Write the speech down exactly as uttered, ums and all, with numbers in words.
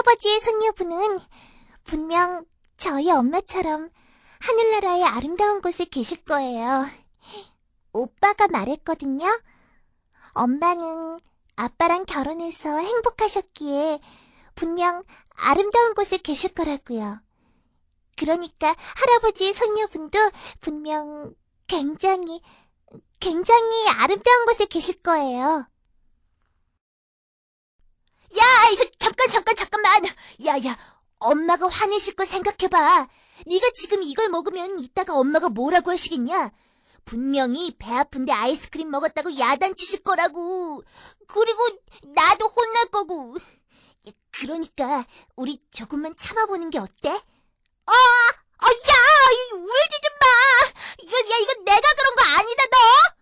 할아버지의 손녀분은 분명 저희 엄마처럼 하늘나라의 아름다운 곳에 계실 거예요. 오빠가 말했거든요. 엄마는 아빠랑 결혼해서 행복하셨기에 분명 아름다운 곳에 계실 거라고요. 그러니까 할아버지의 손녀분도 분명 굉장히, 굉장히 아름다운 곳에 계실 거예요. 야, 이제 잠깐, 잠깐, 잠깐만. 야, 야, 엄마가 화내실 거 생각해봐. 네가 지금 이걸 먹으면 이따가 엄마가 뭐라고 하시겠냐? 분명히 배 아픈데 아이스크림 먹었다고 야단치실 거라고. 그리고 나도 혼날 거고. 그러니까 우리 조금만 참아보는 게 어때? 어, 어, 야, 울지 좀 마. 이거, 야, 이거 내가 그런 거 아니다, 너.